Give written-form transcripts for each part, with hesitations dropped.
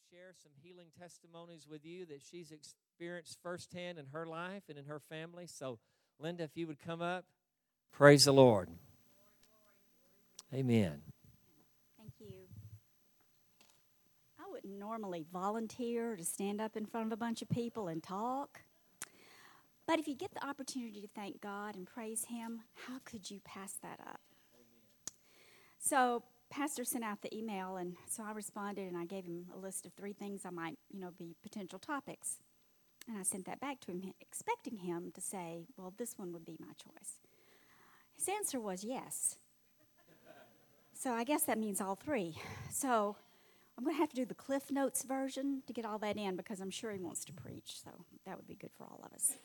share some healing testimonies with you that she's experienced firsthand in her life and in her family. So, Linda, if you would come up, praise the Lord. Amen. Thank you. I wouldn't normally volunteer to stand up in front of a bunch of people and talk. But if you get the opportunity to thank God and praise Him, how could you pass that up? So Pastor sent out the email, and so I responded, and I gave him a list of 3 things I might, be potential topics. And I sent that back to him, expecting him to say, well, this one would be my choice. His answer was yes. So I guess that means all 3. So I'm going to have to do the Cliff Notes version to get all that in, because I'm sure he wants to preach, so that would be good for all of us.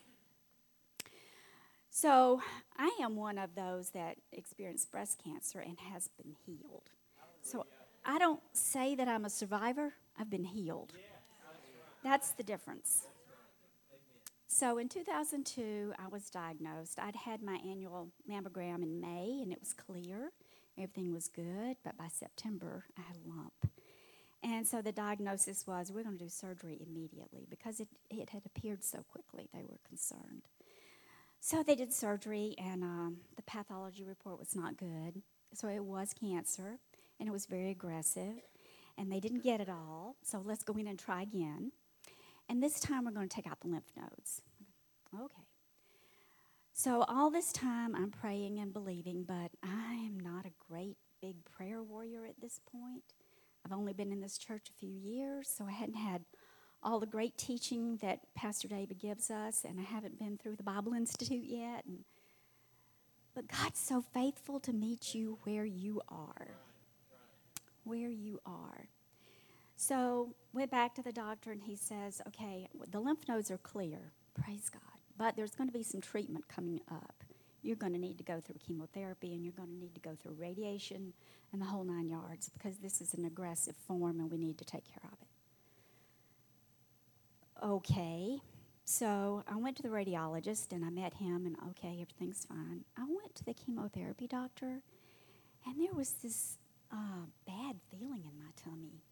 So I am one of those that experienced breast cancer and has been healed. So I don't say that I'm a survivor. I've been healed. That's the difference. So in 2002, I was diagnosed. I'd had my annual mammogram in May, and it was clear. Everything was good, but by September, I had a lump. And so the diagnosis was, we're going to do surgery immediately, because it had appeared so quickly. They were concerned. So they did surgery, and the pathology report was not good. So it was cancer, and it was very aggressive, and they didn't get it all. So let's go in and try again. And this time we're going to take out the lymph nodes. Okay. So all this time I'm praying and believing, but I am not a great big prayer warrior at this point. I've only been in this church a few years, so I hadn't had all the great teaching that Pastor David gives us, and I haven't been through the Bible Institute yet. But God's so faithful to meet you where you are. Where you are. So went back to the doctor, and he says, okay, the lymph nodes are clear, praise God, but there's going to be some treatment coming up. You're going to need to go through chemotherapy, and you're going to need to go through radiation and the whole 9 yards, because this is an aggressive form, and we need to take care of it. Okay, so I went to the radiologist, and I met him, and okay, everything's fine. I went to the chemotherapy doctor, and there was this bad feeling in my tummy.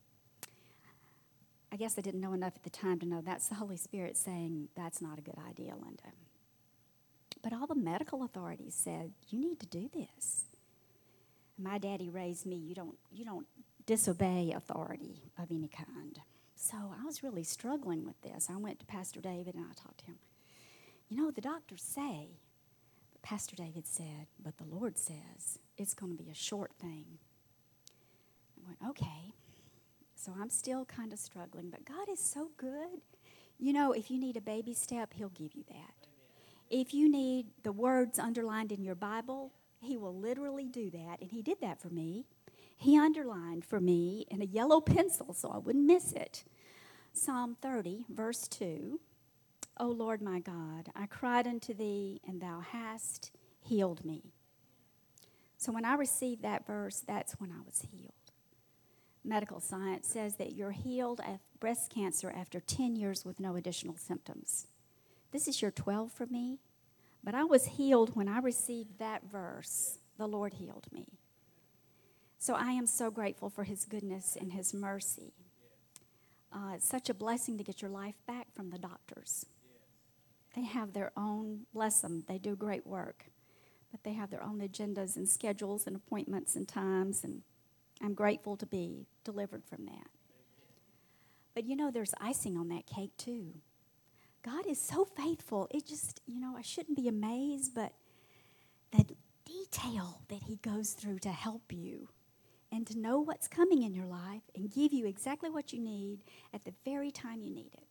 I guess I didn't know enough at the time to know that's the Holy Spirit saying, that's not a good idea, Linda. But all the medical authorities said, you need to do this. My daddy raised me, you don't disobey authority of any kind. So I was really struggling with this. I went to Pastor David, and I talked to him. The doctors say, but Pastor David said, but the Lord says it's going to be a short thing. I went, okay. So I'm still kind of struggling, but God is so good. If you need a baby step, He'll give you that. Amen. If you need the words underlined in your Bible, He will literally do that, and He did that for me. He underlined for me in a yellow pencil so I wouldn't miss it. Psalm 30, verse 2, O Lord my God, I cried unto Thee, and Thou hast healed me. So when I received that verse, that's when I was healed. Medical science says that you're healed of breast cancer after 10 years with no additional symptoms. This is year 12 for me, but I was healed when I received that verse. The Lord healed me. So I am so grateful for His goodness and His mercy. It's such a blessing to get your life back from the doctors. They have their own, bless them, they do great work, but they have their own agendas and schedules and appointments and times, and I'm grateful to be delivered from that. But there's icing on that cake too. God is so faithful. It just, I shouldn't be amazed, but the detail that He goes through to help you and to know what's coming in your life and give you exactly what you need at the very time you need it.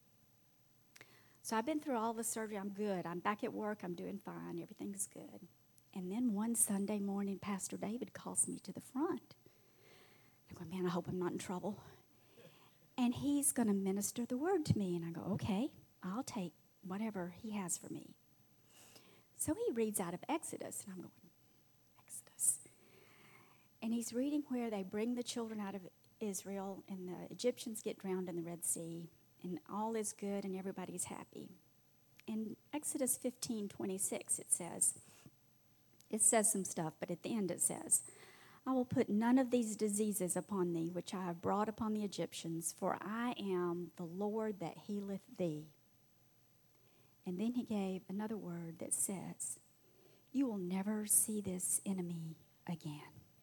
So I've been through all the surgery. I'm good. I'm back at work. I'm doing fine. Everything's good. And then one Sunday morning, Pastor David calls me to the front. I go, man, I hope I'm not in trouble. And he's going to minister the word to me. And I go, okay, I'll take whatever he has for me. So he reads out of Exodus. And I'm going, Exodus. And he's reading where they bring the children out of Israel, and the Egyptians get drowned in the Red Sea, and all is good, and everybody's happy. In Exodus 15:26, it says some stuff, but at the end it says, I will put none of these diseases upon thee, which I have brought upon the Egyptians, for I am the Lord that healeth thee. And then he gave another word that says, you will never see this enemy again.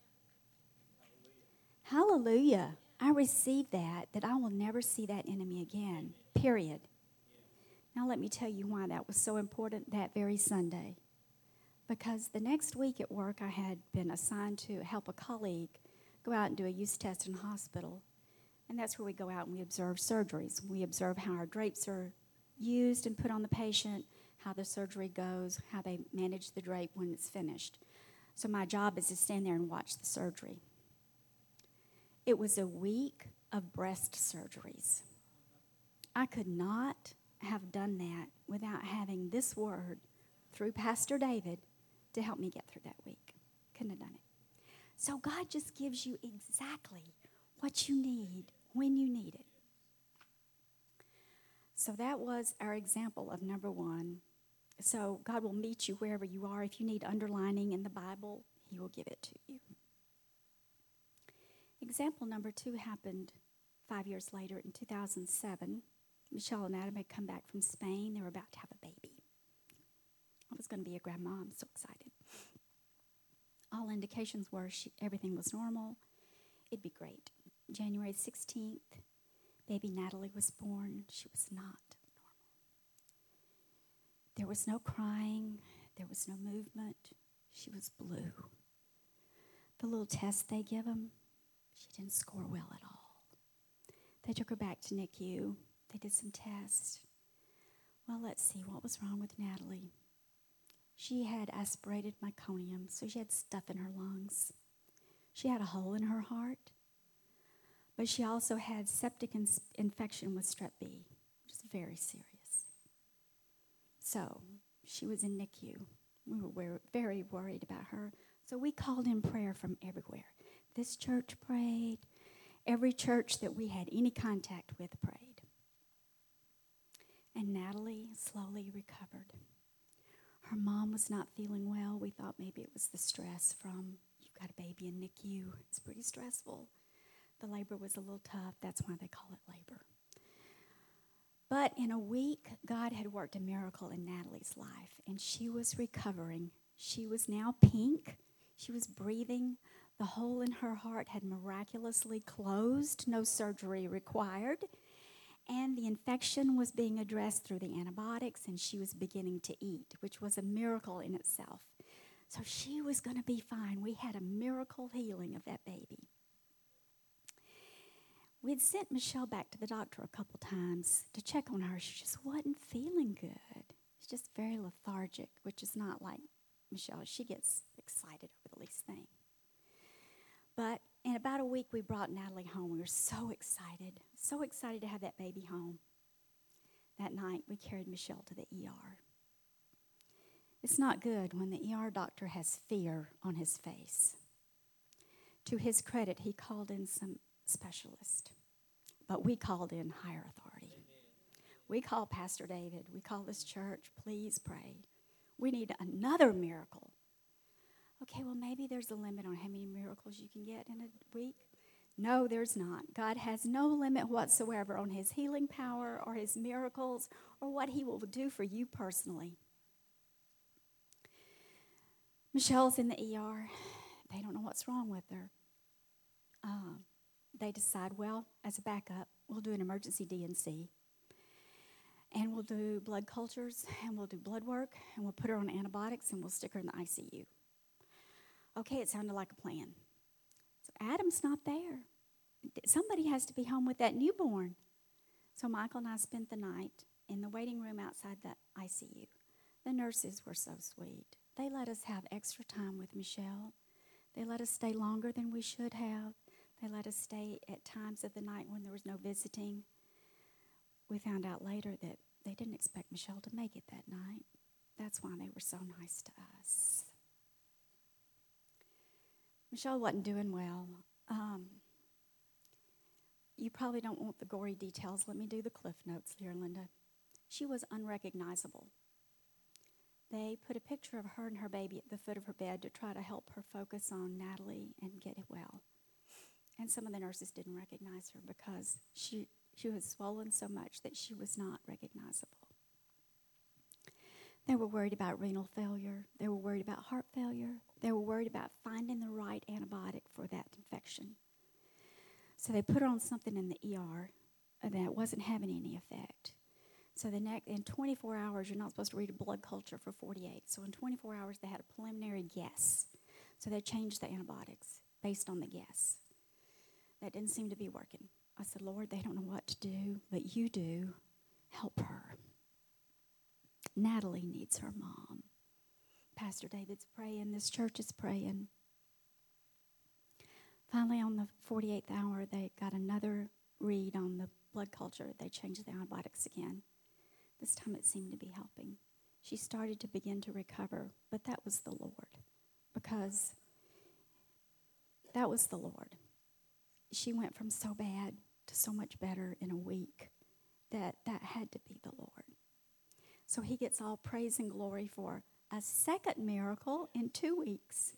Hallelujah. I receive that I will never see that enemy again, period. Now let me tell you why that was so important that very Sunday. Because the next week at work, I had been assigned to help a colleague go out and do a use test in a hospital. And that's where we go out and we observe surgeries. We observe how our drapes are used and put on the patient, how the surgery goes, how they manage the drape when it's finished. So my job is to stand there and watch the surgery. It was a week of breast surgeries. I could not have done that without having this word through Pastor David to help me get through that week. Couldn't have done it. So God just gives you exactly what you need when you need it. So that was our example of number one. So God will meet you wherever you are. If you need underlining in the Bible, he will give it to you. Example number two happened 5 years later in 2007. Michelle and Adam had come back from Spain. They were about to have a baby. I was going to be a grandma. I'm so excited. All indications were everything was normal. It'd be great. January 16th, baby Natalie was born. She was not normal. There was no crying. There was no movement. She was blue. The little test they give them, she didn't score well at all. They took her back to NICU. They did some tests. Well, let's see what was wrong with Natalie. She had aspirated meconium, so she had stuff in her lungs. She had a hole in her heart, but she also had septic infection with strep B, which is very serious. So she was in NICU. We were very worried about her, so we called in prayer from everywhere. This church prayed. Every church that we had any contact with prayed. And Natalie slowly recovered. Her mom was not feeling well. We thought maybe it was the stress from, you've got a baby in NICU. It's pretty stressful. The labor was a little tough. That's why they call it labor. But in a week, God had worked a miracle in Natalie's life, and she was recovering. She was now pink. She was breathing. The hole in her heart had miraculously closed, no surgery required. And the infection was being addressed through the antibiotics, and she was beginning to eat, which was a miracle in itself. So she was going to be fine. We had a miracle healing of that baby. We had sent Michelle back to the doctor a couple times to check on her. She just wasn't feeling good. She's just very lethargic, which is not like Michelle. She gets excited over the least thing. But in about a week, we brought Natalie home. We were so excited to have that baby home. That night, we carried Michelle to the ER. It's not good when the ER doctor has fear on his face. To his credit, he called in some specialist, but we called in higher authority. We called Pastor David. We called this church. Please pray. We need another miracle. Okay, well, maybe there's a limit on how many miracles you can get in a week. No, there's not. God has no limit whatsoever on his healing power or his miracles or what he will do for you personally. Michelle's in the ER. They don't know what's wrong with her. They decide, well, as a backup, we'll do an emergency D&C. And we'll do blood cultures, and we'll do blood work, and we'll put her on antibiotics, and we'll stick her in the ICU. Okay, it sounded like a plan. So Adam's not there. Somebody has to be home with that newborn. So Michael and I spent the night in the waiting room outside the ICU. The nurses were so sweet. They let us have extra time with Michelle. They let us stay longer than we should have. They let us stay at times of the night when there was no visiting. We found out later that they didn't expect Michelle to make it that night. That's why they were so nice to us. Michelle wasn't doing well. You probably don't want the gory details. Let me do the cliff notes here, Linda. She was unrecognizable. they put a picture of her and her baby at the foot of her bed to try to help her focus on Natalie and get it well. And some of the nurses didn't recognize her because she was swollen so much that she was not recognizable. They were worried about renal failure. They were worried about heart failure. They were worried about finding the right antibiotic for that infection. So they put her on something in the ER that wasn't having any effect. So in 24 hours, you're not supposed to read a blood culture for 48. So in 24 hours, they had a preliminary guess. So they changed the antibiotics based on the guess. That didn't seem to be working. I said, Lord, they don't know what to do, but you do. Help her. Natalie needs her mom. Pastor David's praying. This church is praying. Finally, on the 48th hour, they got another read on the blood culture. They changed the antibiotics again. This time it seemed to be helping. She started to begin to recover, but that was the Lord, because that was the Lord. She went from so bad to so much better in a week that had to be the Lord. So he gets all praise and glory for a second miracle in 2 weeks.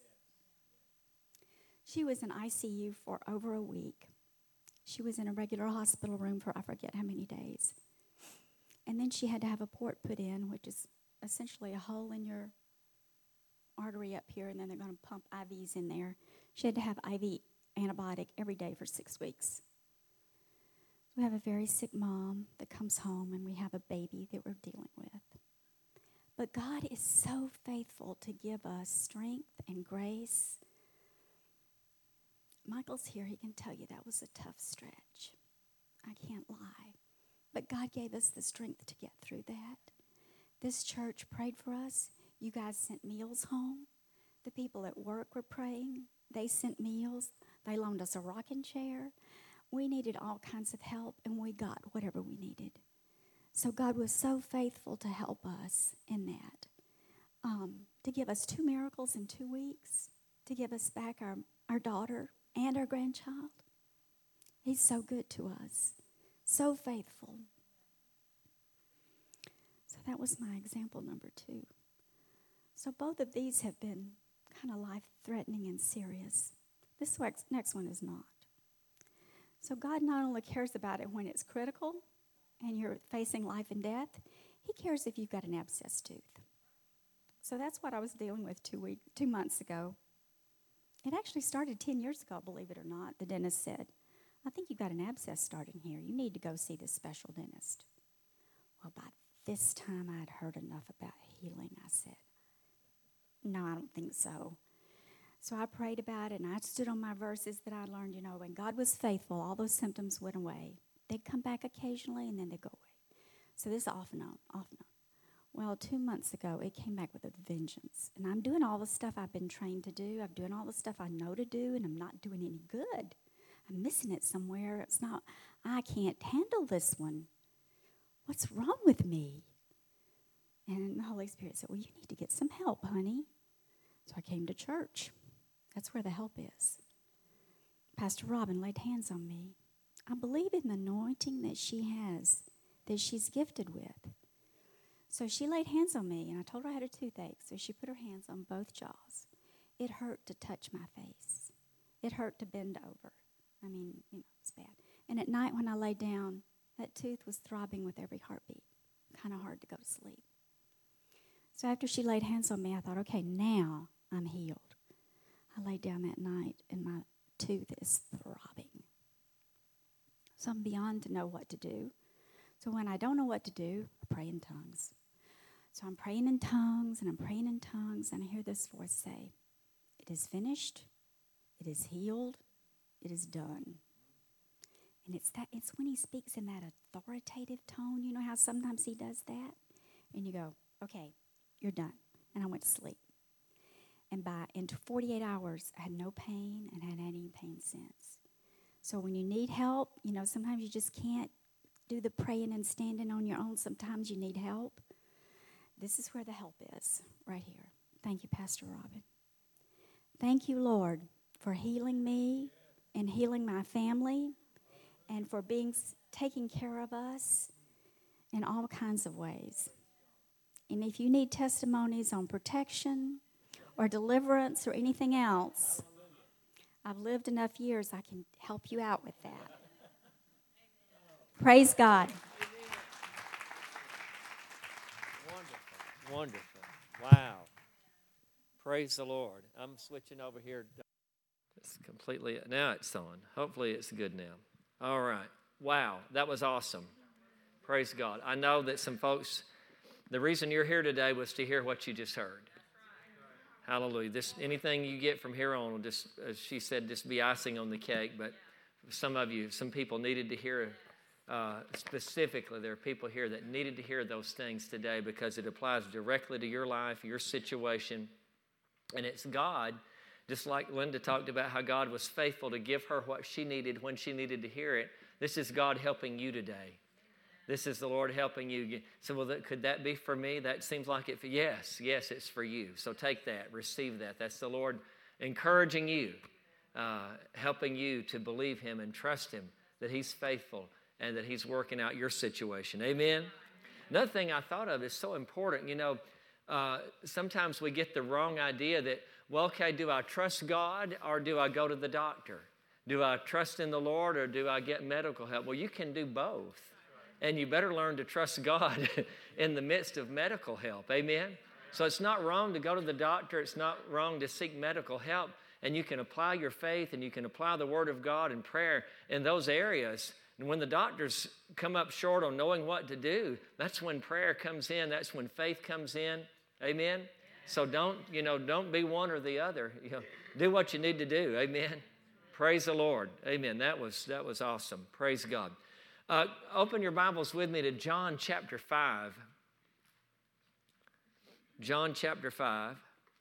She was in ICU for over a week. She was in a regular hospital room for I forget how many days. And then she had to have a port put in, which is essentially a hole in your artery up here, and then they're going to pump IVs in there. She had to have IV antibiotic every day for 6 weeks. We have a very sick mom that comes home, and we have a baby that we're dealing with. But God is so faithful to give us strength and grace. Michael's here. He can tell you that was a tough stretch. I can't lie. But God gave us the strength to get through that. This church prayed for us. You guys sent meals home. The people at work were praying. They sent meals. They loaned us a rocking chair. We needed all kinds of help, and we got whatever we needed. So God was so faithful to help us in that. To give us 2 miracles in 2 weeks. To give us back our daughter and our grandchild. He's so good to us. So faithful. So that was my example number 2. So both of these have been kind of life-threatening and serious. This next one is not. So God not only cares about it when it's critical and you're facing life and death, he cares if you've got an abscess tooth. So that's what I was dealing with 2 months ago. It actually started 10 years ago, believe it or not. The dentist said, I think you've got an abscess starting here. You need to go see this special dentist. Well, by this time I'd heard enough about healing. I said, no, I don't think so. So I prayed about it, and I stood on my verses that I learned, when God was faithful, all those symptoms went away. They'd come back occasionally, and then they'd go away. So this is off and on, off and on. Well, 2 months ago, it came back with a vengeance. And I'm doing all the stuff I've been trained to do. I'm doing all the stuff I know to do, and I'm not doing any good. I'm missing it somewhere. It's not, I can't handle this one. What's wrong with me? And the Holy Spirit said, well, you need to get some help, honey. So I came to church. That's where the help is. Pastor Robin laid hands on me. I believe in the anointing that she has, that she's gifted with. So she laid hands on me, and I told her I had a toothache. So she put her hands on both jaws. It hurt to touch my face. It hurt to bend over. I mean, it's bad. And at night when I lay down, that tooth was throbbing with every heartbeat. Kind of hard to go to sleep. So after she laid hands on me, I thought, okay, now I'm healed. I laid down that night, and my tooth is throbbing. So I'm beyond to know what to do. So when I don't know what to do, I pray in tongues. So I'm praying in tongues, and I'm praying in tongues, and I hear this voice say, it is finished, it is healed, it is done. And it's when he speaks in that authoritative tone. You know how sometimes he does that? And you go, okay, you're done. And I went to sleep. And in 48 hours, I had no pain and hadn't had any pain since. So when you need help, sometimes you just can't do the praying and standing on your own. Sometimes you need help. This is where the help is, right here. Thank you, Pastor Robin. Thank you, Lord, for healing me and healing my family and for taking care of us in all kinds of ways. And if you need testimonies on protection or deliverance or anything else, I've lived enough years, I can help you out with that. Praise God. Wonderful. Wonderful. Wow. Praise the Lord. I'm switching over here. It's completely, now it's on. Hopefully it's good now. All right. Wow. That was awesome. Praise God. I know that some folks, the reason you're here today was to hear what you just heard. Hallelujah. Anything you get from here on will just, as she said, just be icing on the cake. But some people needed to hear specifically. There are people here that needed to hear those things today because it applies directly to your life, your situation. And it's God, just like Linda talked about how God was faithful to give her what she needed when she needed to hear it. This is God helping you today. This is the Lord helping you. So, well, could that be for me? That seems like it. Yes, it's for you. So take that, receive that. That's the Lord encouraging you, helping you to believe Him and trust Him that He's faithful and that He's working out your situation. Amen? Another thing I thought of is so important. You know, sometimes we get the wrong idea that, well, okay, do I trust God or do I go to the doctor? Do I trust in the Lord or do I get medical help? Well, you can do both. And you better learn to trust God in the midst of medical help. Amen? So it's not wrong to go to the doctor. It's not wrong to seek medical help. And you can apply your faith and you can apply the Word of God and prayer in those areas. And when the doctors come up short on knowing what to do, that's when prayer comes in. That's when faith comes in. Amen? So don't be one or the other. Do what you need to do. Amen? Praise the Lord. Amen. That was awesome. Praise God. Open your Bibles with me to John chapter 5. John chapter 5.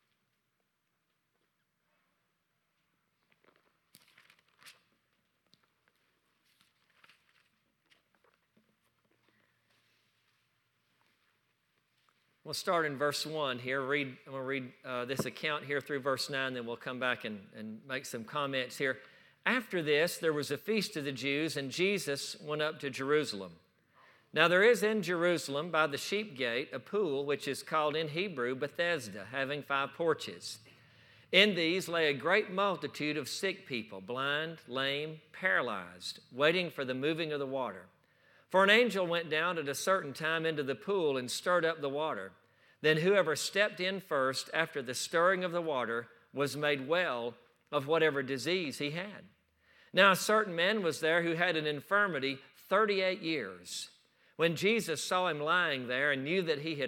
We'll start in verse 1 here. I'm going to read this account here through verse 9, then we'll come back and make some comments here. After this, there was a feast of the Jews, and Jesus went up to Jerusalem. Now there is in Jerusalem by the sheep gate a pool, which is called in Hebrew Bethesda, having 5 porches. In these lay a great multitude of sick people, blind, lame, paralyzed, waiting for the moving of the water. For an angel went down at a certain time into the pool and stirred up the water. Then whoever stepped in first after the stirring of the water was made well of whatever disease he had. Now a certain man was there who had an infirmity 38 years. When Jesus saw him lying there and knew that he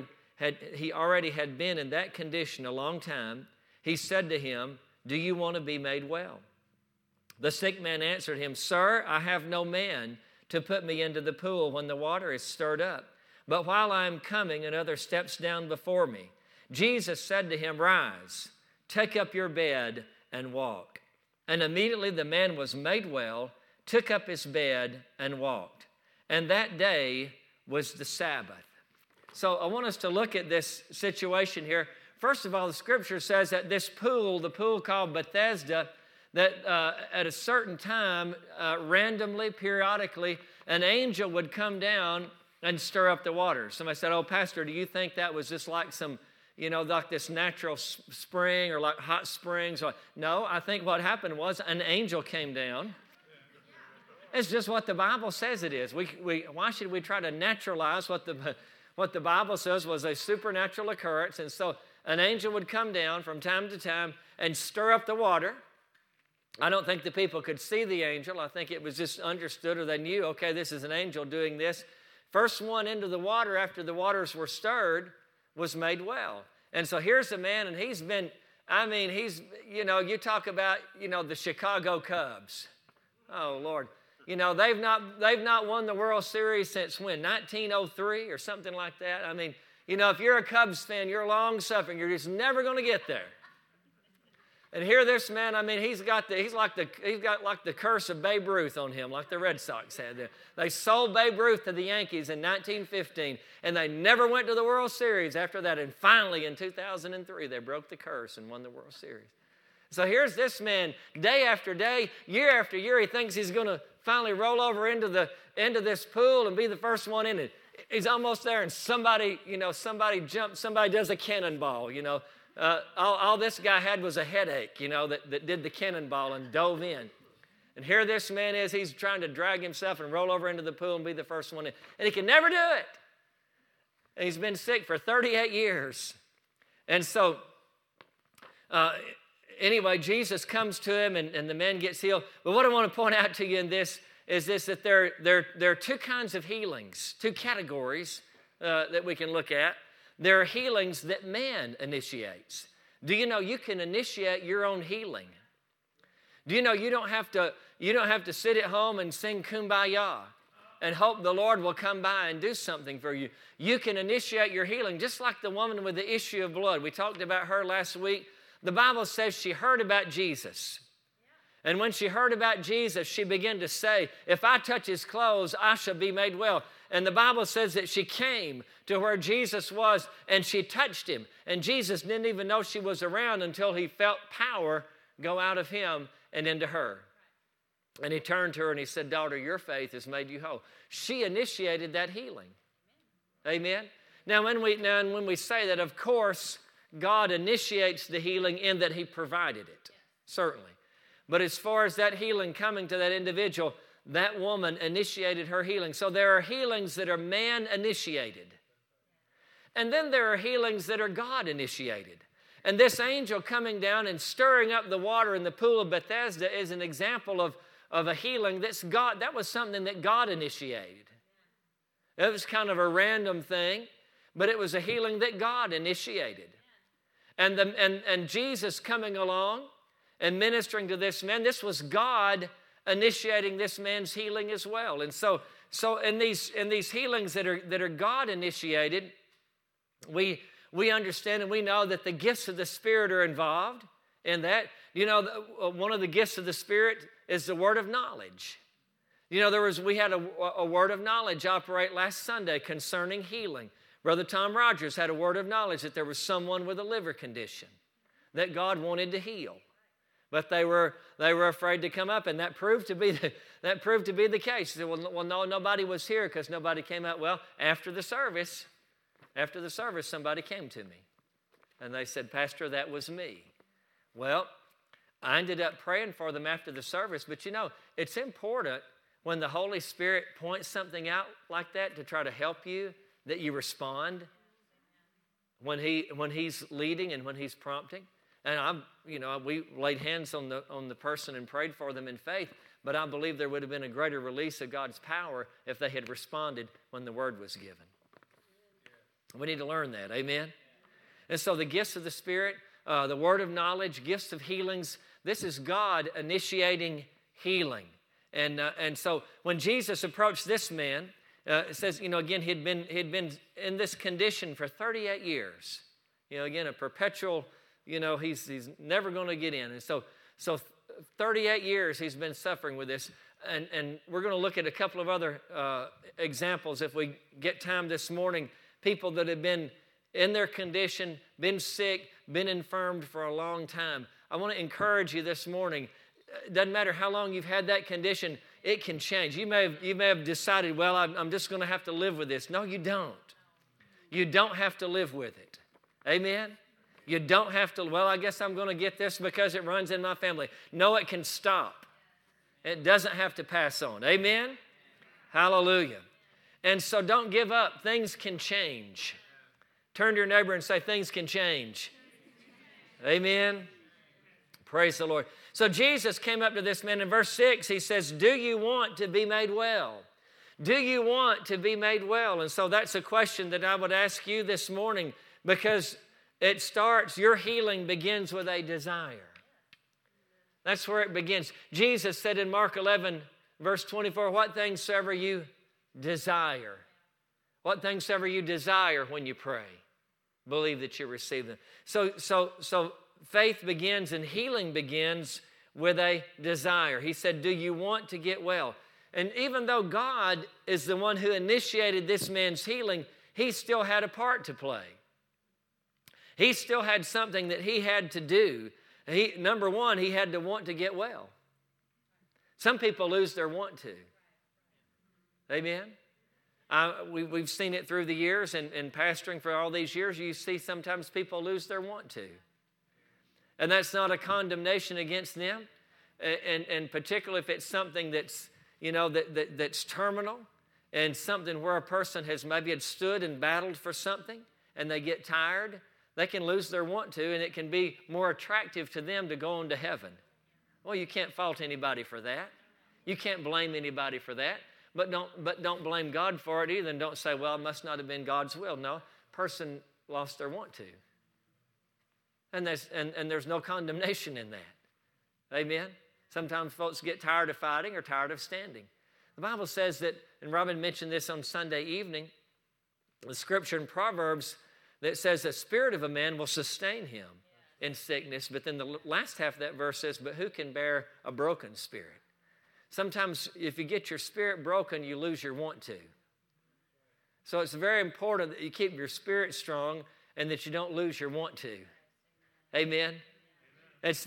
already had been in that condition a long time, he said to him, "Do you want to be made well?" The sick man answered him, "Sir, I have no man to put me into the pool when the water is stirred up. But while I am coming, another steps down before me." Jesus said to him, "Rise, take up your bed and walk." And immediately the man was made well, took up his bed and walked. And that day was the Sabbath. So I want us to look at this situation here. First of all, the Scripture says that this pool, the pool called Bethesda, that at a certain time, randomly, periodically, an angel would come down and stir up the water. Somebody said, "Oh, Pastor, do you think that was just like some, like this natural spring or like hot springs?" No, I think what happened was an angel came down. It's just what the Bible says it is. Why should we try to naturalize what the Bible says was a supernatural occurrence? And so an angel would come down from time to time and stir up the water. I don't think the people could see the angel. I think it was just understood, or they knew, okay, this is an angel doing this. First one into the water after the waters were stirred was made well. And so here's a man, and you talk about, the Chicago Cubs. Oh, Lord. They've not won the World Series since when? 1903 or something like that. If you're a Cubs fan, you're long-suffering. You're just never going to get there. And here this man, he's got like the curse of Babe Ruth on him, like the Red Sox had. They sold Babe Ruth to the Yankees in 1915, and they never went to the World Series after that. And finally, in 2003, they broke the curse and won the World Series. So here's this man, day after day, year after year, he thinks he's going to finally roll over into into this pool and be the first one in it. He's almost there, and somebody jumps, somebody does a cannonball, all this guy had was a headache, that did the cannonball and dove in. And here this man is, he's trying to drag himself and roll over into the pool and be the first one in. And he can never do it. And he's been sick for 38 years. And so, anyway, Jesus comes to him and the man gets healed. But what I want to point out to you in this is that there are two kinds of healings, two categories that we can look at. There are healings that man initiates. Do you know you can initiate your own healing? Do you know you don't have to sit at home and sing Kumbaya and hope the Lord will come by and do something for you? You can initiate your healing, just like the woman with the issue of blood. We talked about her last week. The Bible says she heard about Jesus. And when she heard about Jesus, she began to say, if I touch his clothes, I shall be made well. And the Bible says that she came to where Jesus was and she touched him. And Jesus didn't even know she was around until he felt power go out of him and into her. And he turned to her and he said, daughter, your faith has made you whole. She initiated that healing. Amen? Now, when we say that, of course, God initiates the healing in that he provided it, certainly. But as far as that healing coming to that individual, that woman initiated her healing. So there are healings that are man-initiated. And then there are healings that are God-initiated. And this angel coming down and stirring up the water in the pool of Bethesda is an example of a healing that's God. That was something that God initiated. It was kind of a random thing, but it was a healing that God initiated. And Jesus coming along and ministering to this man, this was God initiating this man's healing as well. And so in these healings that are God initiated, we understand and we know that the gifts of the Spirit are involved in that. One of the gifts of the Spirit is the word of knowledge. We had a word of knowledge operate last Sunday concerning healing. Brother Tom Rogers had a word of knowledge that there was someone with a liver condition that God wanted to heal. But they were afraid to come up, and that proved to be the case. They said, well, no, nobody was here because nobody came out. Well, after the service, somebody came to me, and they said, Pastor, that was me. Well, I ended up praying for them after the service, but it's important when the Holy Spirit points something out like that to try to help you, that you respond when He's leading and when He's prompting. And we laid hands on the person and prayed for them in faith, but I believe there would have been a greater release of God's power if they had responded when the word was given. We need to learn that, amen? And so the gifts of the Spirit, the word of knowledge, gifts of healings, this is God initiating healing. And so when Jesus approached this man, it says, again, he'd been in this condition for 38 years. Again, a perpetual, he's never going to get in. And so 38 years he's been suffering with this. And we're going to look at a couple of other examples if we get time this morning. People that have been in their condition, been sick, been infirmed for a long time. I want to encourage you this morning. It doesn't matter how long you've had that condition, it can change. You may have decided, well, I'm just going to have to live with this. No, you don't. You don't have to live with it. Amen? You don't have to, well, I guess I'm going to get this because it runs in my family. No, it can stop. It doesn't have to pass on. Amen? Hallelujah. And so don't give up. Things can change. Turn to your neighbor and say, things can change. Amen? Praise the Lord. So Jesus came up to this man in verse 6. He says, do you want to be made well? Do you want to be made well? And so that's a question that I would ask you this morning, because your healing begins with a desire. That's where it begins. Jesus said in Mark 11, verse 24, what things soever you desire. What things soever you desire when you pray, believe that you receive them. So faith begins and healing begins with a desire. He said, do you want to get well? And even though God is the one who initiated this man's healing, he still had a part to play. He still had something that he had to do. Number one, he had to want to get well. Some people lose their want to. Amen? We've seen it through the years, and pastoring for all these years, you see sometimes people lose their want to. And that's not a condemnation against them, and particularly if it's something that's, that's terminal, and something where a person has maybe had stood and battled for something, and they get tired, they can lose their want to, and it can be more attractive to them to go on to heaven. Well, you can't fault anybody for that. You can't blame anybody for that. But don't blame God for it either, and don't say, well, it must not have been God's will. No, person lost their want to. And there's no condemnation in that. Amen? Sometimes folks get tired of fighting or tired of standing. The Bible says that, and Robin mentioned this on Sunday evening, the scripture in Proverbs that says the spirit of a man will sustain him in sickness. But then the last half of that verse says, but who can bear a broken spirit? Sometimes if you get your spirit broken, you lose your want to. So it's very important that you keep your spirit strong and that you don't lose your want to. Amen? That's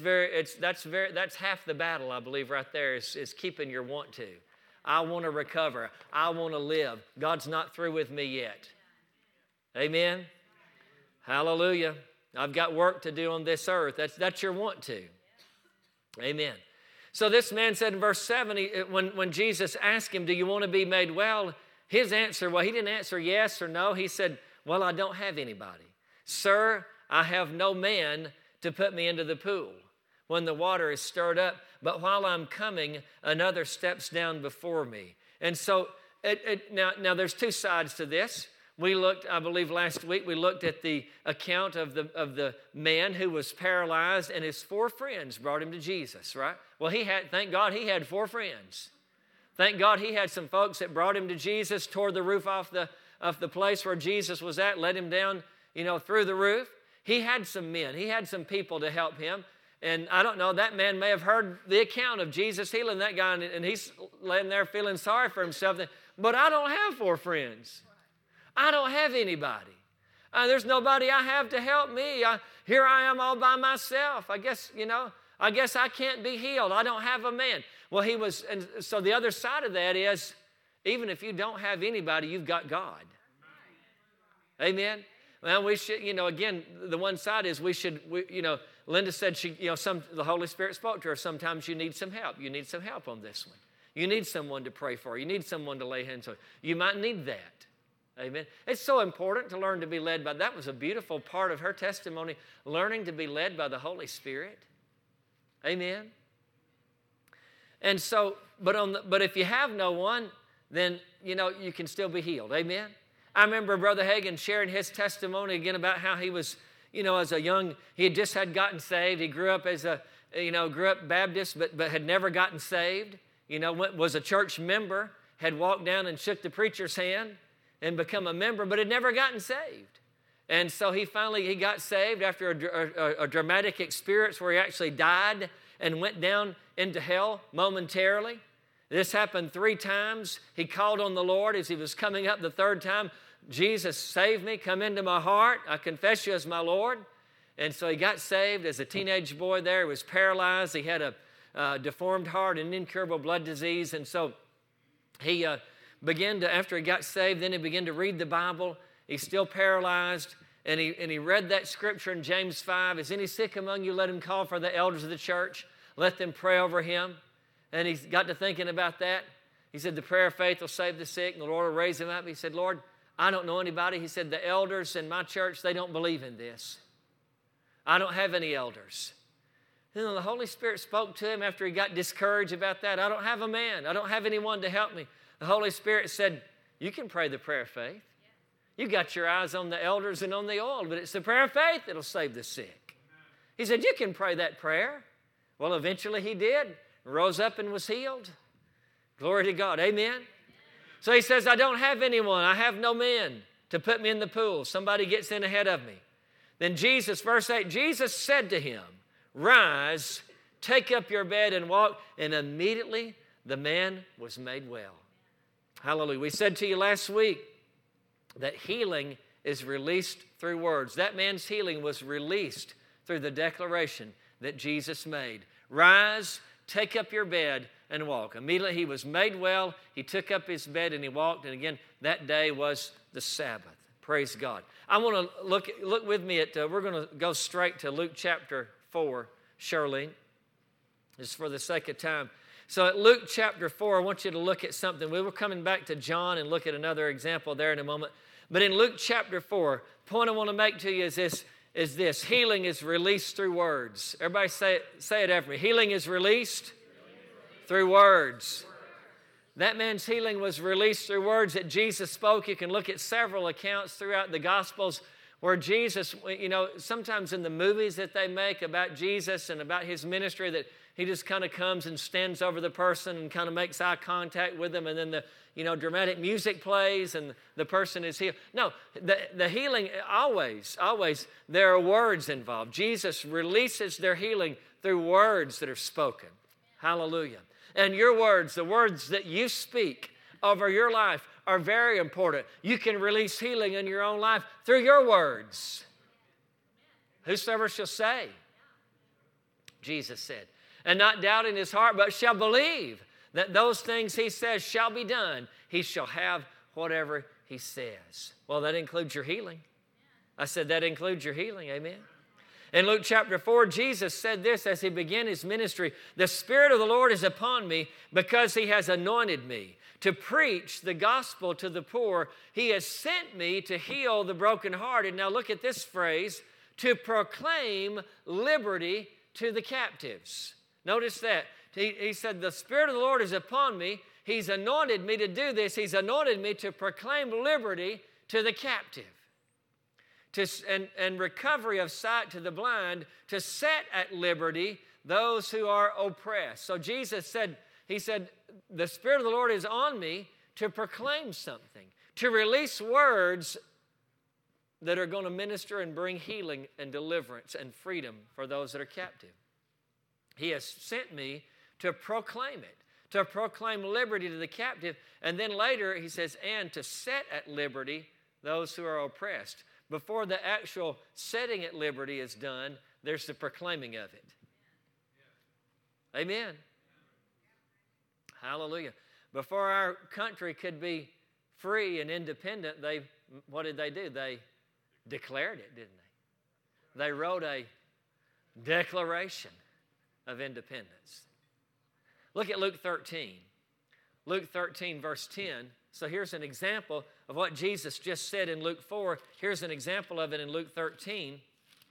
half the battle, I believe, right there is keeping your want to. I want to recover. I want to live. God's not through with me yet. Amen? Hallelujah. I've got work to do on this earth. That's your want to. Amen. So this man said in verse 7, when Jesus asked him, do you want to be made well? His answer, well, he didn't answer yes or no. He said, well, I don't have anybody. Sir, I have no man to put me into the pool when the water is stirred up. But while I'm coming, another steps down before me. And so now there's two sides to this. We looked, I believe last week, we looked at the account of the man who was paralyzed, and his 4 friends brought him to Jesus, right? Well, thank God he had 4 friends. Thank God he had some folks that brought him to Jesus, tore the roof off the place where Jesus was at, let him down, through the roof. He had some men. He had some people to help him. And I don't know, that man may have heard the account of Jesus healing that guy, and he's laying there feeling sorry for himself. But I don't have 4 friends. I don't have anybody. There's nobody I have to help me. Here I am all by myself. I guess I can't be healed. I don't have a man. Well, and so the other side of that is, even if you don't have anybody, you've got God. Amen? Well, we should, again, the one side is Linda said the Holy Spirit spoke to her. Sometimes you need some help. You need some help on this one. You need someone to pray for. You need someone to lay hands on. You might need that. Amen. It's so important to learn to be led by. That was a beautiful part of her testimony, learning to be led by the Holy Spirit. Amen. And so, but if you have no one, then you can still be healed. Amen. I remember Brother Hagin sharing his testimony again about how he was, as a young, he had just gotten saved. He grew up grew up Baptist, but had never gotten saved. Was a church member, had walked down and shook the preacher's hand and become a member, but had never gotten saved. And so he got saved after a dramatic experience where he actually died and went down into hell momentarily. This happened 3 times. He called on the Lord as he was coming up the 3rd time. Jesus, save me, come into my heart. I confess you as my Lord. And so he got saved as a teenage boy there. He was paralyzed. He had a deformed heart and incurable blood disease. And so he after he got saved, then he began to read the Bible. He's still paralyzed. And he read that scripture in James 5. Is any sick among you? Let him call for the elders of the church. Let them pray over him. And he got to thinking about that. He said, the prayer of faith will save the sick, and the Lord will raise him up. He said, Lord, I don't know anybody. He said, the elders in my church, they don't believe in this. I don't have any elders. And then the Holy Spirit spoke to him after he got discouraged about that. I don't have a man. I don't have anyone to help me. The Holy Spirit said, you can pray the prayer of faith. You got your eyes on the elders and on the oil, but it's the prayer of faith that'll save the sick. He said, you can pray that prayer. Well, eventually he did. Rose up and was healed. Glory to God. Amen. So he says, I don't have anyone. I have no men to put me in the pool. Somebody gets in ahead of me. Then Jesus, verse 8, Jesus said to him, rise, take up your bed and walk. And immediately the man was made well. Hallelujah. We said to you last week that healing is released through words. That man's healing was released through the declaration that Jesus made. Rise, take up your bed, and walk. Immediately he was made well. He took up his bed and he walked. And again, that day was the Sabbath. Praise God. I want to look with me at, we're going to go straight to Luke chapter 4, Shirley, just for the sake of time. So at Luke chapter 4, I want you to look at something. We were coming back to John and look at another example there in a moment. But in Luke chapter 4, the point I want to make to you is this. Healing is released through words. Everybody say it after me. Healing is released through words. That man's healing was released through words that Jesus spoke. You can look at several accounts throughout the Gospels where Jesus, sometimes in the movies that they make about Jesus and about his ministry, that he just kind of comes and stands over the person and kind of makes eye contact with them, and then the dramatic music plays and the person is healed. No, the healing, always, there are words involved. Jesus releases their healing through words that are spoken. Hallelujah. And your words, the words that you speak over your life, are very important. You can release healing in your own life through your words. Whosoever shall say, Jesus said, and not doubt in his heart, but shall believe that those things he says shall be done, he shall have whatever he says. Well, that includes your healing. I said that includes your healing. Amen. In Luke chapter 4, Jesus said this as he began his ministry, "The Spirit of the Lord is upon me because he has anointed me to preach the gospel to the poor. He has sent me to heal the brokenhearted." Now look at this phrase, "to proclaim liberty to the captives." Notice that. He said, "The Spirit of the Lord is upon me. He's anointed me to do this. He's anointed me to proclaim liberty to the captive. And recovery of sight to the blind, to set at liberty those who are oppressed." So Jesus said, he said, the Spirit of the Lord is on me to proclaim something, to release words that are going to minister and bring healing and deliverance and freedom for those that are captive. He has sent me to proclaim it, to proclaim liberty to the captive. And then later he says, and to set at liberty those who are oppressed. Before the actual setting at liberty is done, there's the proclaiming of it. Amen. Hallelujah. Before our country could be free and independent, what did they do? They declared it, didn't they? They wrote a declaration of independence. Look at Luke 13. Luke 13, verse 10. So here's an example of what Jesus just said in Luke 4. Here's an example of it in Luke 13.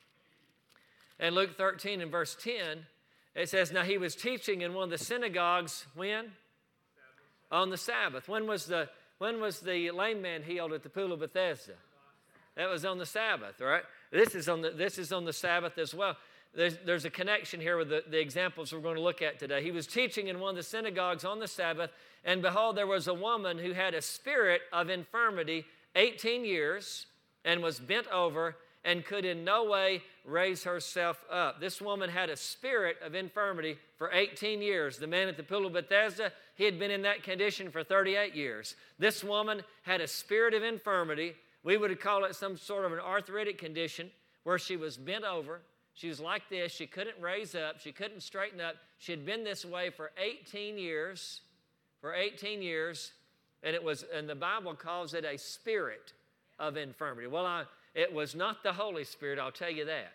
In Luke 13 and verse 10, it says, "Now he was teaching in one of the synagogues," when? On the Sabbath. When was the lame man healed at the pool of Bethesda? That was on the Sabbath, right? This is on the Sabbath as well. There's a connection here with the examples we're going to look at today. He was teaching in one of the synagogues on the Sabbath, and behold, there was a woman who had a spirit of infirmity 18 years and was bent over and could in no way raise herself up. This woman had a spirit of infirmity for 18 years. The man at the pool of Bethesda, he had been in that condition for 38 years. This woman had a spirit of infirmity. We would call it some sort of an arthritic condition where she was bent over. She was like this. She couldn't raise up. She couldn't straighten up. She had been this way for 18 years. For 18 years. And the Bible calls it a spirit of infirmity. Well, it was not the Holy Spirit, I'll tell you that.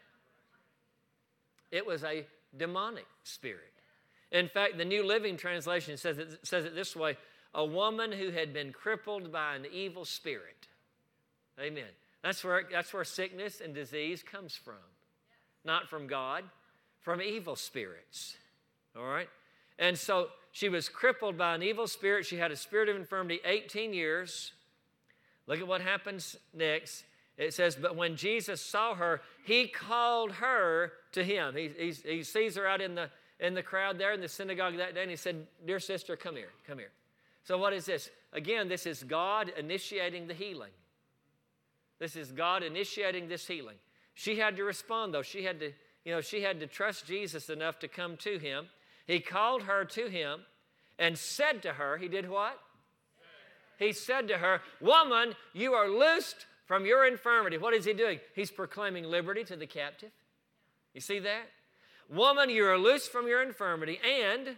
It was a demonic spirit. In fact, the New Living Translation says it this way: a woman who had been crippled by an evil spirit. Amen. That's where sickness and disease comes from. Not from God, from evil spirits. All right? And so she was crippled by an evil spirit. She had a spirit of infirmity 18 years. Look at what happens next. It says, but when Jesus saw her, he called her to him. He sees her out in the crowd there in the synagogue that day, and he said, "Dear sister, come here, come here." So what is this? Again, this is God initiating the healing. This is God initiating this healing. She had to respond, though. She had to trust Jesus enough to come to him. He called her to him and said to her, he did what? He said to her, "Woman, you are loosed from your infirmity." What is he doing? He's proclaiming liberty to the captive. You see that? "Woman, you are loosed from your infirmity." And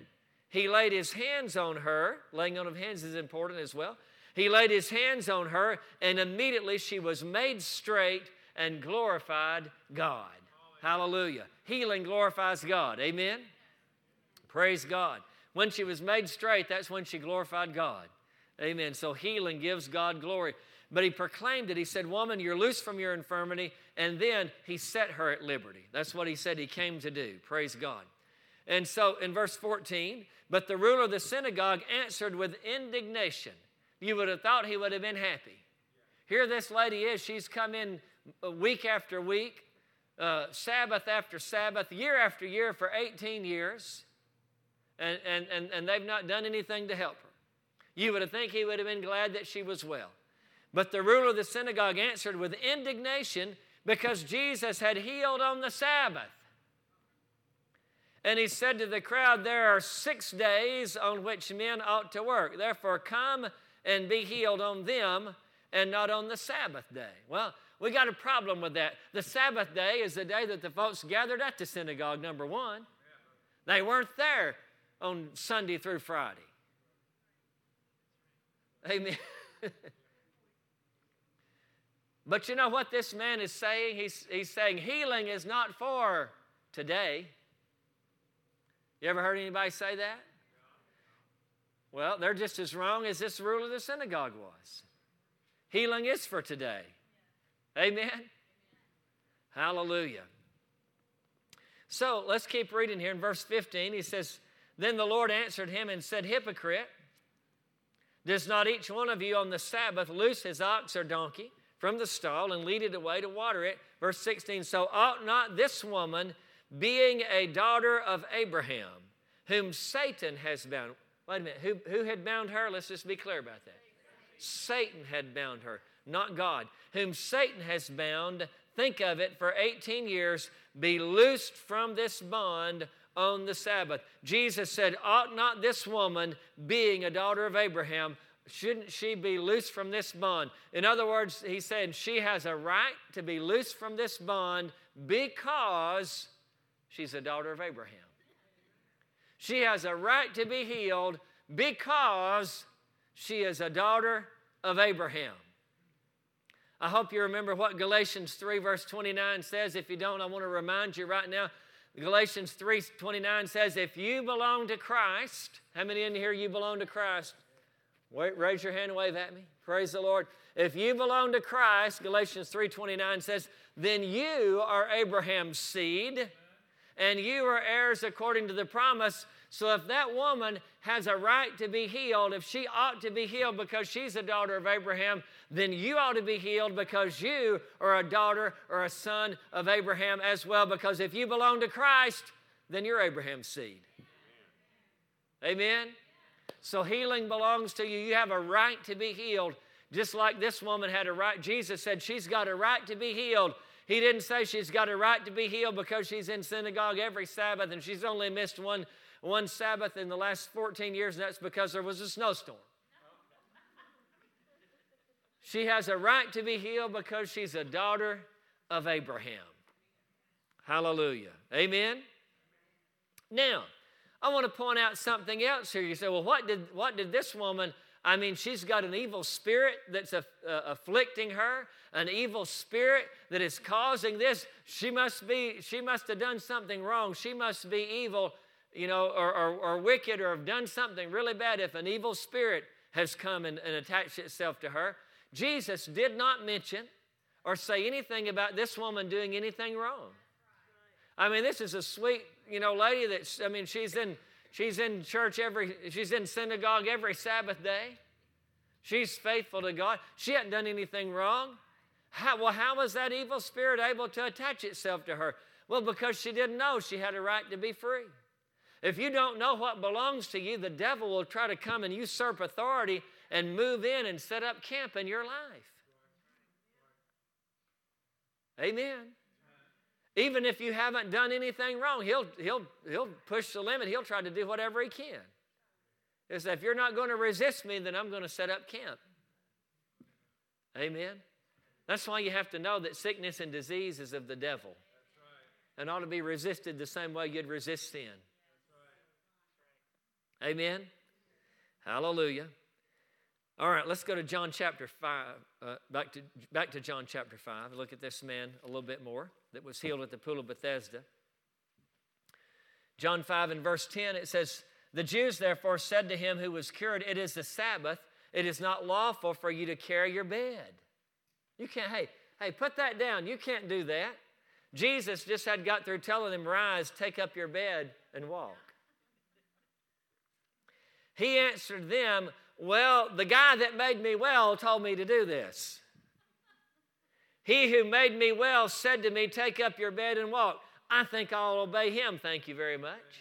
He laid his hands on her. Laying on of hands is important as well. He laid his hands on her, and immediately she was made straight and glorified God. Hallelujah. Healing glorifies God. Amen? Praise God. When she was made straight, that's when she glorified God. Amen. So healing gives God glory. But he proclaimed it. He said, woman, you're loose from your infirmity. And then he set her at liberty. That's what he said he came to do. Praise God. And so in verse 14, but the ruler of the synagogue answered with indignation. You would have thought he would have been happy. Here this lady is. She's come in week after week, Sabbath after Sabbath, year after year for 18 years. And they've not done anything to help her. You would have think he would have been glad that she was well. But the ruler of the synagogue answered with indignation because Jesus had healed on the Sabbath. And he said to the crowd, there are 6 days on which men ought to work. Therefore, come and be healed on them and not on the Sabbath day. Well, we got a problem with that. The Sabbath day is the day that the folks gathered at the synagogue, number one. They weren't there on Sunday through Friday. Amen. But you know what this man is saying? He's saying healing is not for today. You ever heard anybody say that? Well, they're just as wrong as this ruler of the synagogue was. Healing is for today. Amen? Hallelujah. So let's keep reading here in verse 15. He says, then the Lord answered him and said, hypocrite, does not each one of you on the Sabbath loose his ox or donkey from the stall and lead it away to water it? Verse 16, so ought not this woman, being a daughter of Abraham, whom Satan has bound. Wait a minute, who had bound her? Let's just be clear about that. Satan had bound her, not God. Whom Satan has bound, think of it, for 18 years, be loosed from this bond on the Sabbath. Jesus said, ought not this woman, being a daughter of Abraham, shouldn't she be loosed from this bond? In other words, he said she has a right to be loosed from this bond because she's a daughter of Abraham. She has a right to be healed because she is a daughter of Abraham. I hope you remember what Galatians 3 verse 29 says. If you don't, I want to remind you right now. Galatians 3:29 says, if you belong to Christ, how many in here you belong to Christ? Raise your hand and wave at me. Praise the Lord. If you belong to Christ, Galatians 3:29 says, then you are Abraham's seed, and you are heirs according to the promise. So if that woman has a right to be healed, if she ought to be healed because she's a daughter of Abraham, then you ought to be healed because you are a daughter or a son of Abraham as well. Because if you belong to Christ, then you're Abraham's seed. Amen? So healing belongs to you. You have a right to be healed, just like this woman had a right. Jesus said she's got a right to be healed. He didn't say she's got a right to be healed because she's in synagogue every Sabbath and she's only missed one Sabbath in the last 14 years, and that's because there was a snowstorm. She has a right to be healed because she's a daughter of Abraham. Hallelujah. Amen? Now, I want to point out something else here. You say, well, what did this woman, I mean, she's got an evil spirit that's afflicting her, an evil spirit that is causing this. She must have done something wrong. She must be evil, you know, or wicked, or have done something really bad if an evil spirit has come and attached itself to her. Jesus did not mention or say anything about this woman doing anything wrong. I mean, this is a sweet, you know, lady that's, I mean, she's in church she's in synagogue every Sabbath day. She's faithful to God. She hadn't done anything wrong. How was that evil spirit able to attach itself to her? Well, because she didn't know she had a right to be free. If you don't know what belongs to you, the devil will try to come and usurp authority and move in and set up camp in your life. Amen. Even if you haven't done anything wrong, he'll push the limit. He'll try to do whatever he can. He says, if you're not going to resist me, then I'm going to set up camp. Amen. That's why you have to know that sickness and disease is of the devil. And ought to be resisted the same way you'd resist sin. Amen? Hallelujah. All right, let's go to John chapter 5, back to John chapter 5. Look at this man a little bit more that was healed at the pool of Bethesda. John 5 and verse 10, it says, "The Jews therefore said to him who was cured, 'It is the Sabbath. It is not lawful for you to carry your bed.'" You can't, hey, put that down. You can't do that. Jesus just had got through telling them, "Rise, take up your bed and walk." He answered them, "Well, the guy that made me well told me to do this. He who made me well said to me, 'Take up your bed and walk.' I think I'll obey him. Thank you very much."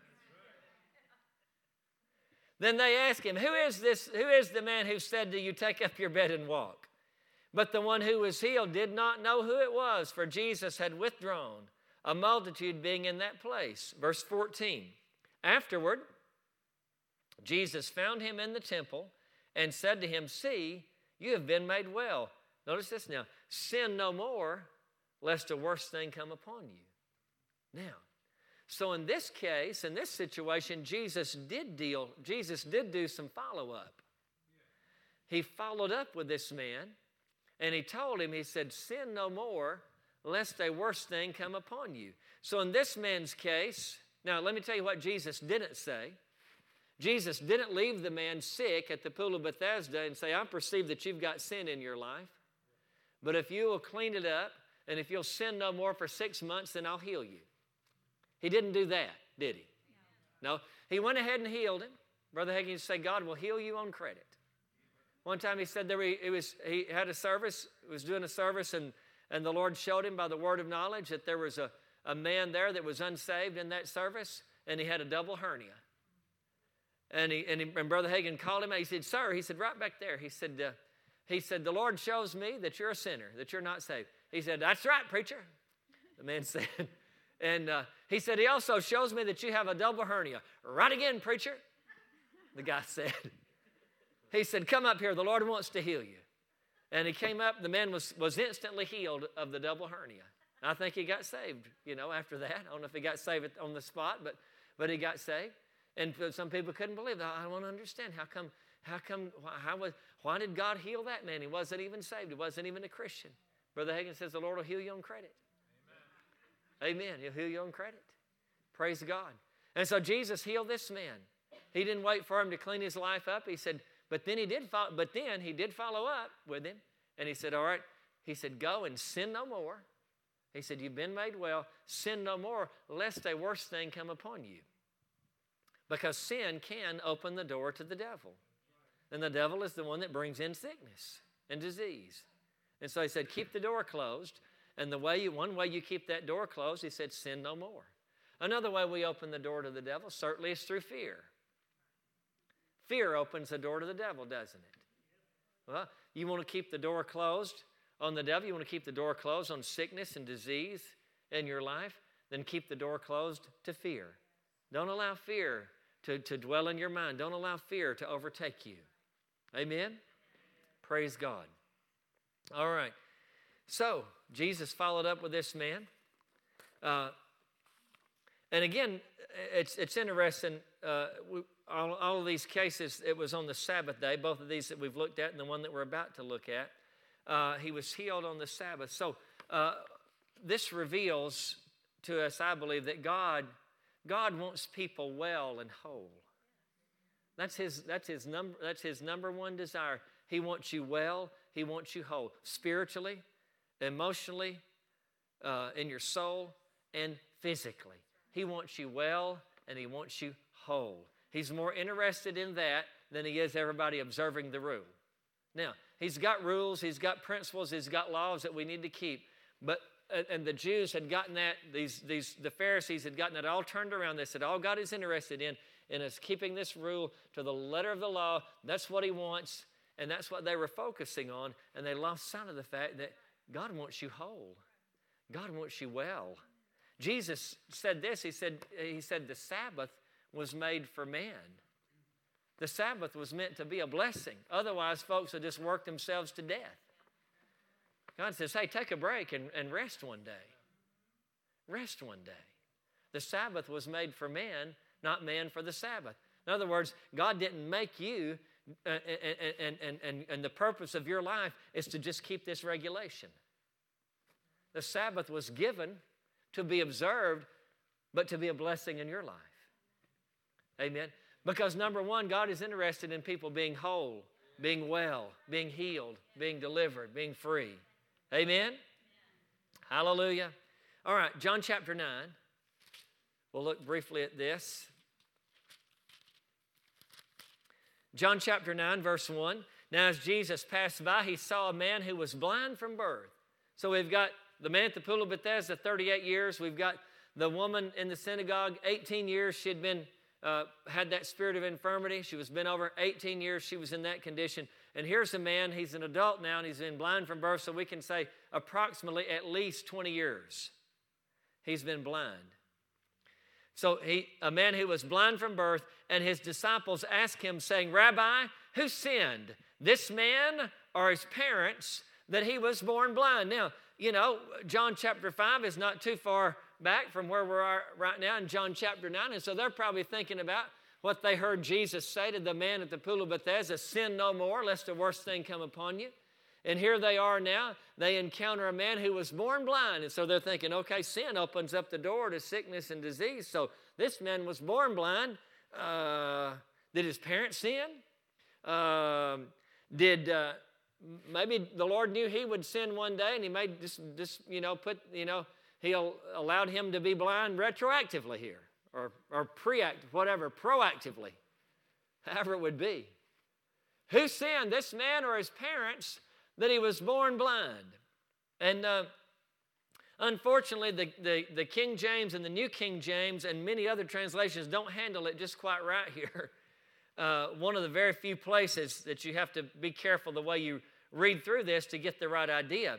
Then they asked him, "Who is this? Who is the man who said to you, 'Take up your bed and walk'?" But the one who was healed did not know who it was, for Jesus had withdrawn, a multitude being in that place. Verse 14, "Afterward, Jesus found him in the temple and said to him, 'See, you have been made well.'" Notice this now. "Sin no more, lest a worse thing come upon you." Now, so in this case, in this situation, Jesus did do some follow-up. He followed up with this man, and he told him, he said, "Sin no more, lest a worse thing come upon you." So in this man's case, now let me tell you what Jesus didn't say. Jesus didn't leave the man sick at the pool of Bethesda and say, "I perceive that you've got sin in your life, but if you will clean it up and if you'll sin no more for 6 months, then I'll heal you." He didn't do that, did he? No. He went ahead and healed him. Brother Hagin used to say, "God will heal you on credit." One time he said he had a service, was doing a service, and the Lord showed him by the word of knowledge that there was a man there that was unsaved in that service, and he had a double hernia. And Brother Hagin called him out. He said, "Sir," he said, "right back there." He said, "The Lord shows me that you're a sinner, that you're not saved." He said, "That's right, preacher," the man said. And he said, "He also shows me that you have a double hernia." "Right again, preacher," the guy said. He said, "Come up here. The Lord wants to heal you." And he came up. The man was instantly healed of the double hernia. I think he got saved, after that. I don't know if he got saved on the spot, but he got saved. And some people couldn't believe that. I don't understand. Why did God heal that man? He wasn't even saved. He wasn't even a Christian. Brother Hagin says the Lord will heal you on credit. Amen. He'll heal you on credit. Praise God. And so Jesus healed this man. He didn't wait for him to clean his life up. He said, but then he did follow up with him. And he said, "All right." He said, "Go and sin no more." He said, "You've been made well. Sin no more, lest a worse thing come upon you." Because sin can open the door to the devil. And the devil is the one that brings in sickness and disease. And so he said, keep the door closed. And one way you keep that door closed, he said, sin no more. Another way we open the door to the devil certainly is through fear. Fear opens the door to the devil, doesn't it? Well, you want to keep the door closed on the devil, you want to keep the door closed on sickness and disease in your life, then keep the door closed to fear. Don't allow fear to dwell in your mind. Don't allow fear to overtake you. Amen? Praise God. All right. So, Jesus followed up with this man. And again, it's interesting. All of these cases, it was on the Sabbath day, both of these that we've looked at and the one that we're about to look at. He was healed on the Sabbath. So, this reveals to us, I believe, that God wants people well and whole. That's his number one desire. He wants you well. He wants you whole, spiritually, emotionally, in your soul, and physically. He wants you well, and he wants you whole. He's more interested in that than he is everybody observing the rule. Now, he's got rules, he's got principles, he's got laws that we need to keep. And the Jews had gotten that, the Pharisees had gotten that all turned around. They said, all God is interested in is keeping this rule to the letter of the law. That's what he wants, and that's what they were focusing on. And they lost sight of the fact that God wants you whole. God wants you well. Jesus said this, he said the Sabbath was made for man. The Sabbath was meant to be a blessing. Otherwise, folks would just work themselves to death. God says, hey, take a break and rest one day. Rest one day. The Sabbath was made for man, not man for the Sabbath. In other words, God didn't make you, and the purpose of your life is to just keep this regulation. The Sabbath was given to be observed, but to be a blessing in your life. Amen. Because number one, God is interested in people being whole, being well, being healed, being delivered, being free. Amen? Hallelujah. All right, John chapter 9. We'll look briefly at this. John chapter 9, verse 1. Now as Jesus passed by, he saw a man who was blind from birth. So we've got the man at the pool of Bethesda, 38 years. We've got the woman in the synagogue, 18 years. She had been had that spirit of infirmity. She was been over 18 years. She was in that condition. And here's a man, he's an adult now, and he's been blind from birth, so we can say approximately at least 20 years he's been blind. So a man who was blind from birth, and his disciples asked him, saying, Rabbi, who sinned, this man or his parents, that he was born blind? Now, you know, John chapter 5 is not too far back from where we are right now in John chapter 9. And so they're probably thinking about what they heard Jesus say to the man at the pool of Bethesda, sin no more, lest the worst thing come upon you. And here they are now. They encounter a man who was born blind. And so they're thinking, okay, sin opens up the door to sickness and disease. So this man was born blind. Did his parents sin? Maybe the Lord knew he would sin one day, and he made he allowed him to be blind retroactively here, or proactively, however it would be. Who sinned, this man or his parents, that he was born blind? And unfortunately, the King James and the New King James and many other translations don't handle it just quite right here. One of the very few places that you have to be careful the way you read through this to get the right idea.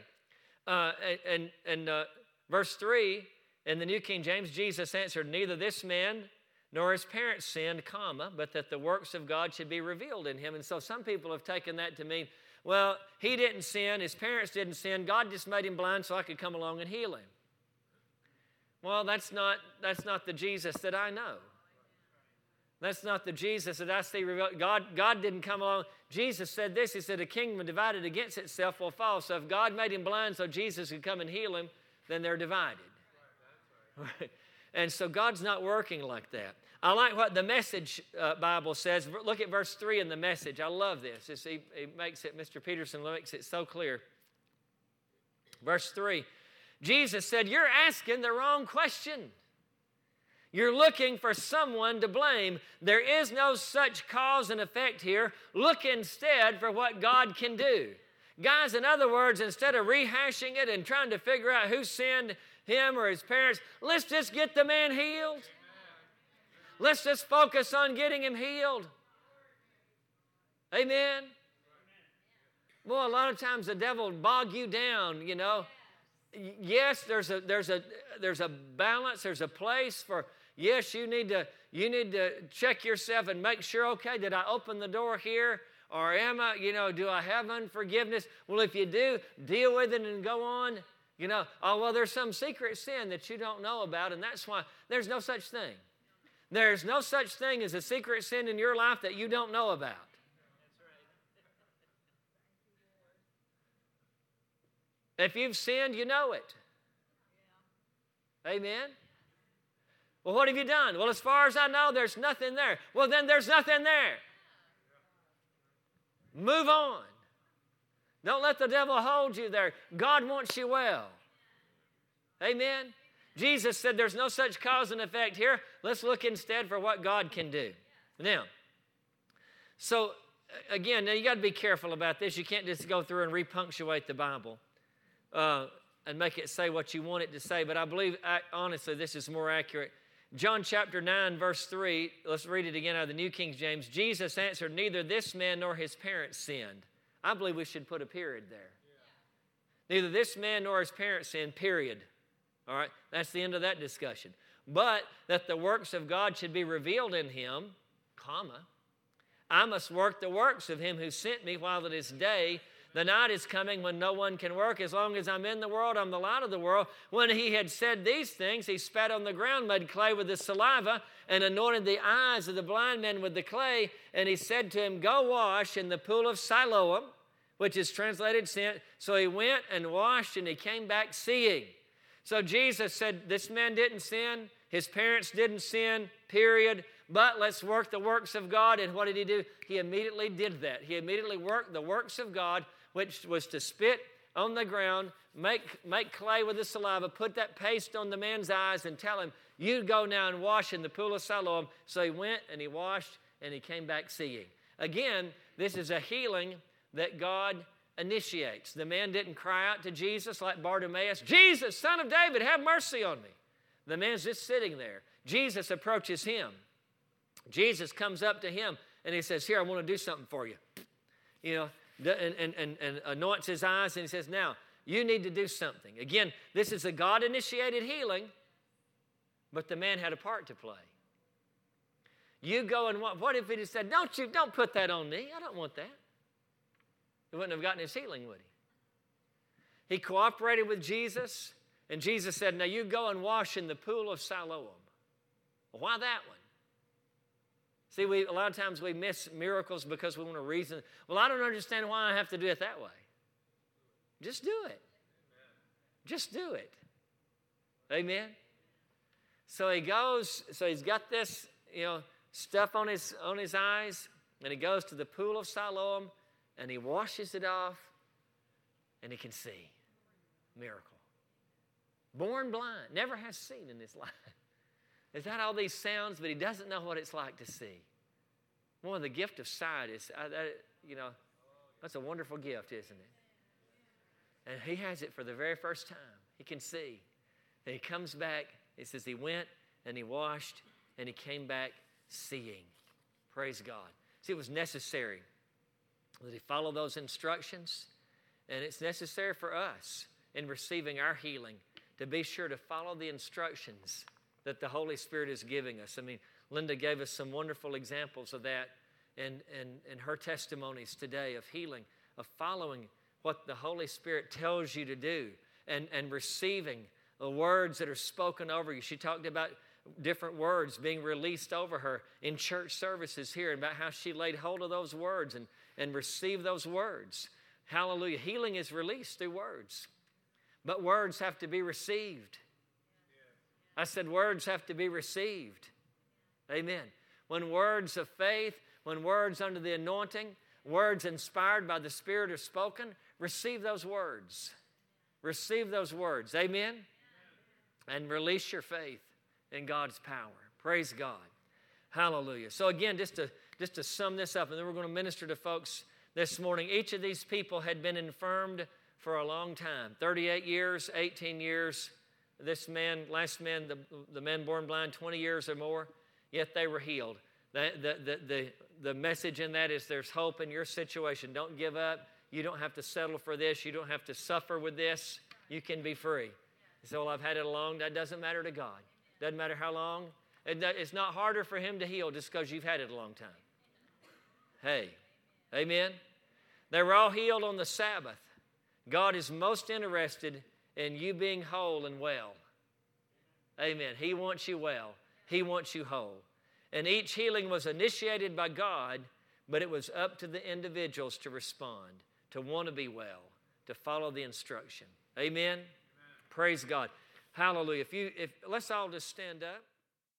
Verse 3, in the New King James, Jesus answered, neither this man nor his parents sinned, but that the works of God should be revealed in him. And so some people have taken that to mean, well, he didn't sin, his parents didn't sin, God just made him blind so I could come along and heal him. Well, that's not the Jesus that I know. That's not the Jesus that I see revealed. God didn't come along. Jesus said this, he said, a kingdom divided against itself will fall. So if God made him blind so Jesus could come and heal him, then they're divided. Right. And so God's not working like that. I like what the Message Bible says. Look at verse 3 in the Message. I love this. He makes it, Mr. Peterson makes it so clear. Verse 3, Jesus said, you're asking the wrong question. You're looking for someone to blame. There is no such cause and effect here. Look instead for what God can do. Guys, in other words, instead of rehashing it and trying to figure out who sinned, him or his parents, let's just get the man healed. Let's just focus on getting him healed. Amen? Boy, a lot of times the devil will bog you down, you know. Yes, there's a balance, there's a place for, yes, you need to check yourself and make sure, okay, did I open the door here? Or am I, do I have unforgiveness? Well, if you do, deal with it and go on. There's some secret sin that you don't know about, and that's why there's no such thing. There's no such thing as a secret sin in your life that you don't know about. If you've sinned, you know it. Amen? Well, what have you done? Well, as far as I know, there's nothing there. Well, then there's nothing there. Move on. Don't let the devil hold you there. God wants you well. Amen? Jesus said there's no such cause and effect here. Let's look instead for what God can do. Now, so again, now you got to be careful about this. You can't just go through and repunctuate the Bible and make it say what you want it to say. But I believe, honestly, this is more accurate. John chapter 9, verse 3, let's read it again out of the New King James. Jesus answered, neither this man nor his parents sinned. I believe we should put a period there. Yeah. Neither this man nor his parents sinned, period. All right, that's the end of that discussion. But that the works of God should be revealed in him, I must work the works of him who sent me while it is day. The night is coming when no one can work. As long as I'm in the world, I'm the light of the world. When he had said these things, he spat on the ground, made clay with his saliva, and anointed the eyes of the blind men with the clay. And he said to him, go wash in the pool of Siloam, which is translated sin. So he went and washed, and he came back seeing. So Jesus said, this man didn't sin. His parents didn't sin, period. But let's work the works of God. And what did he do? He immediately did that. He immediately worked the works of God, which was to spit on the ground, make clay with the saliva, put that paste on the man's eyes, and tell him, you go now and wash in the pool of Siloam. So he went and he washed, and he came back seeing. Again, this is a healing that God initiates. The man didn't cry out to Jesus like Bartimaeus, Jesus, Son of David, have mercy on me. The man's just sitting there. Jesus approaches him. Jesus comes up to him, and he says, here, I want to do something for you. You know, and anoints his eyes, and he says, now, you need to do something. Again, this is a God-initiated healing, but the man had a part to play. You go and what if he just said, don't put that on me. I don't want that. He wouldn't have gotten his healing, would he? He cooperated with Jesus, and Jesus said, now you go and wash in the pool of Siloam. Well, why that one? See, a lot of times we miss miracles because we want to reason. Well, I don't understand why I have to do it that way. Just do it. Just do it. Amen? So he goes, so he's got this, stuff on his eyes, and he goes to the pool of Siloam, and he washes it off, and he can see. Miracle. Born blind, never has seen in his life. He's had all these sounds, but he doesn't know what it's like to see. One of the gift of sight is, that's a wonderful gift, isn't it? And he has it for the very first time. He can see. And he comes back, it says he went and he washed and he came back seeing. Praise God. See, it was necessary that he follow those instructions, and it's necessary for us in receiving our healing to be sure to follow the instructions that the Holy Spirit is giving us. I mean, Linda gave us some wonderful examples of that in her testimonies today of healing, of following what the Holy Spirit tells you to do and receiving the words that are spoken over you. She talked about different words being released over her in church services here, and about how she laid hold of those words and received those words. Hallelujah. Healing is released through words, but words have to be received. I said words have to be received. Amen. When words of faith, when words under the anointing, words inspired by the Spirit are spoken, receive those words. Receive those words. Amen. And release your faith in God's power. Praise God. Hallelujah. So again, just to sum this up, and then we're going to minister to folks this morning. Each of these people had been infirmed for a long time. 38 years, 18 years. This man, last man, the man born blind, 20 years or more, yet they were healed. The message in that is there's hope in your situation. Don't give up. You don't have to settle for this. You don't have to suffer with this. You can be free. You say, well, I've had it long. That doesn't matter to God. Doesn't matter how long. It's not harder for him to heal just because you've had it a long time. Hey, amen? They were all healed on the Sabbath. God is most interested in you being whole and well. Amen. He wants you well. He wants you whole. And each healing was initiated by God, but it was up to the individuals to respond, to want to be well, to follow the instruction. Amen? Amen. Praise God. Hallelujah. Let's all just stand up.